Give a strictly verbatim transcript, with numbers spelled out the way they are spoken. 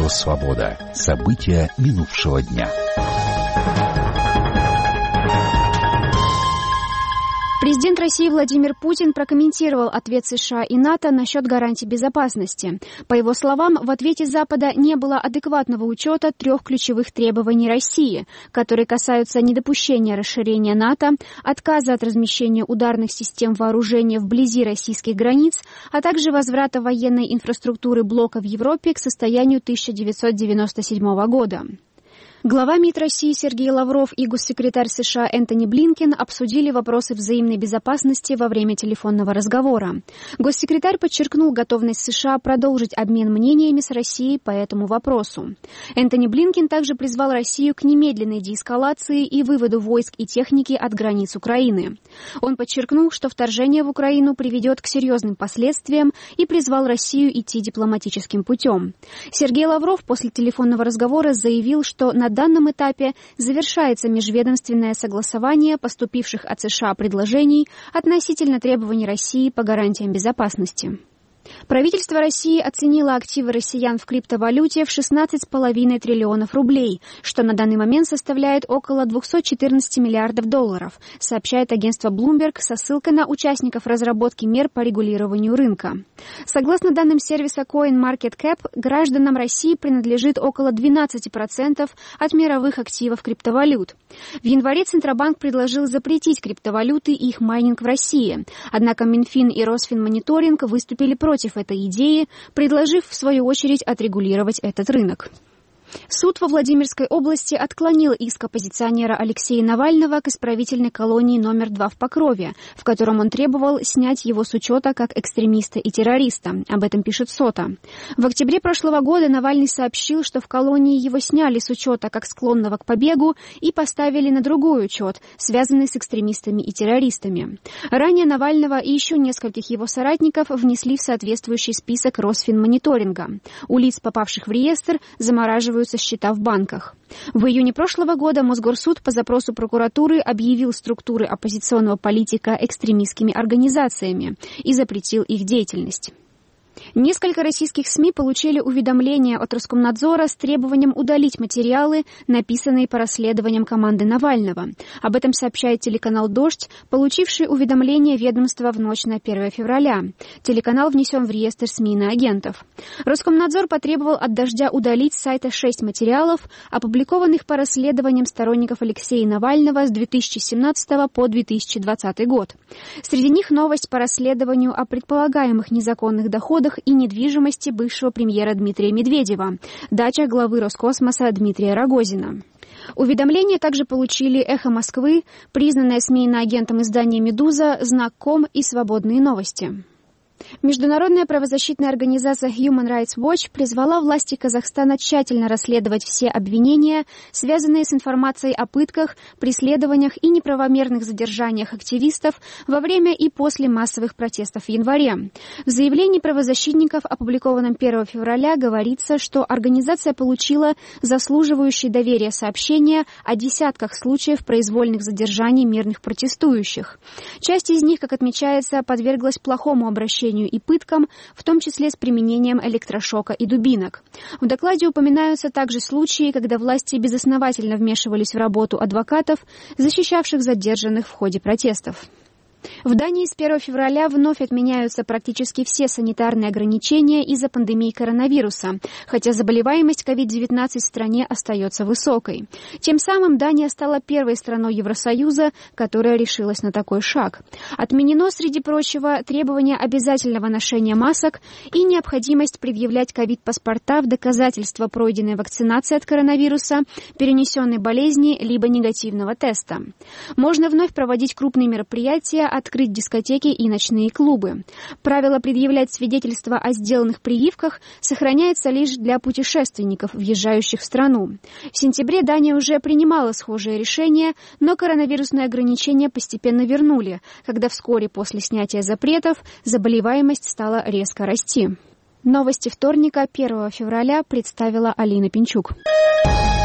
Радио «Свобода». События минувшего дня. Президент России Владимир Путин прокомментировал ответ США и НАТО насчет гарантий безопасности. По его словам, в ответе Запада не было адекватного учета трех ключевых требований России, которые касаются недопущения расширения НАТО, отказа от размещения ударных систем вооружения вблизи российских границ, а также возврата военной инфраструктуры блока в Европе к состоянию тысяча девятьсот девяносто седьмого года. Глава МИД России Сергей Лавров и госсекретарь США Энтони Блинкен обсудили вопросы взаимной безопасности во время телефонного разговора. Госсекретарь подчеркнул готовность США продолжить обмен мнениями с Россией по этому вопросу. Энтони Блинкен также призвал Россию к немедленной деэскалации и выводу войск и техники от границ Украины. Он подчеркнул, что вторжение в Украину приведет к серьезным последствиям и призвал Россию идти дипломатическим путем. Сергей Лавров после телефонного разговора заявил, что на На данном этапе завершается межведомственное согласование поступивших от США предложений относительно требований России по гарантиям безопасности. Правительство России оценило активы россиян в криптовалюте в шестнадцать целых пять десятых триллионов рублей, что на данный момент составляет около двести четырнадцать миллиардов долларов, сообщает агентство Bloomberg со ссылкой на участников разработки мер по регулированию рынка. Согласно данным сервиса CoinMarketCap, гражданам России принадлежит около двенадцать процентов от мировых активов криптовалют. В январе Центробанк предложил запретить криптовалюты и их майнинг в России, однако Минфин и Росфинмониторинг выступили против против этой идеи, предложив, в свою очередь, отрегулировать этот рынок. Суд во Владимирской области отклонил иск оппозиционера Алексея Навального к исправительной колонии номер два в Покрове, в котором он требовал снять его с учета как экстремиста и террориста. Об этом пишет Сота. В октябре прошлого года Навальный сообщил, что в колонии его сняли с учета как склонного к побегу и поставили на другой учет, связанный с экстремистами и террористами. Ранее Навального и еще нескольких его соратников внесли в соответствующий список Росфинмониторинга. У лиц, попавших в реестр, замораживают счета в банках. В июне прошлого года Мосгорсуд по запросу прокуратуры объявил структуры оппозиционного политика экстремистскими организациями и запретил их деятельность. Несколько российских СМИ получили уведомления от Роскомнадзора с требованием удалить материалы, написанные по расследованиям команды Навального. Об этом сообщает телеканал «Дождь», получивший уведомление ведомства в ночь на первое февраля. Телеканал внесен в реестр СМИ иноагентов. Роскомнадзор потребовал от «Дождя» удалить с сайта шесть материалов, опубликованных по расследованиям сторонников Алексея Навального с две тысячи семнадцатого по две тысячи двадцатый год. Среди них новость по расследованию о предполагаемых незаконных доходах и недвижимости бывшего премьера Дмитрия Медведева, дача главы Роскосмоса Дмитрия Рогозина. Уведомления также получили «Эхо Москвы», признанное СМИ иноагентом издание «Медуза», «Знак.ком» и «Свободные новости». Международная правозащитная организация Human Rights Watch призвала власти Казахстана тщательно расследовать все обвинения, связанные с информацией о пытках, преследованиях и неправомерных задержаниях активистов во время и после массовых протестов в январе. В заявлении правозащитников, опубликованном первого февраля, говорится, что организация получила заслуживающие доверия сообщения о десятках случаев произвольных задержаний мирных протестующих. Часть из них, как отмечается, подверглась плохому обращению и пыткам, в том числе с применением электрошока и дубинок. В докладе упоминаются также случаи, когда власти безосновательно вмешивались в работу адвокатов, защищавших задержанных в ходе протестов. В Дании с первого февраля вновь отменяются практически все санитарные ограничения из-за пандемии коронавируса, хотя заболеваемость ковид девятнадцать в стране остается высокой. Тем самым Дания стала первой страной Евросоюза, которая решилась на такой шаг. Отменено, среди прочего, требование обязательного ношения масок и необходимость предъявлять ковид-паспорта в доказательство пройденной вакцинации от коронавируса, перенесенной болезни либо негативного теста. Можно вновь проводить крупные мероприятия, открыть дискотеки и ночные клубы. Правило предъявлять свидетельства о сделанных прививках сохраняется лишь для путешественников, въезжающих в страну. В сентябре Дания уже принимала схожее решение, но коронавирусные ограничения постепенно вернули, когда вскоре после снятия запретов заболеваемость стала резко расти. Новости вторника, первого февраля, представила Алина Пинчук.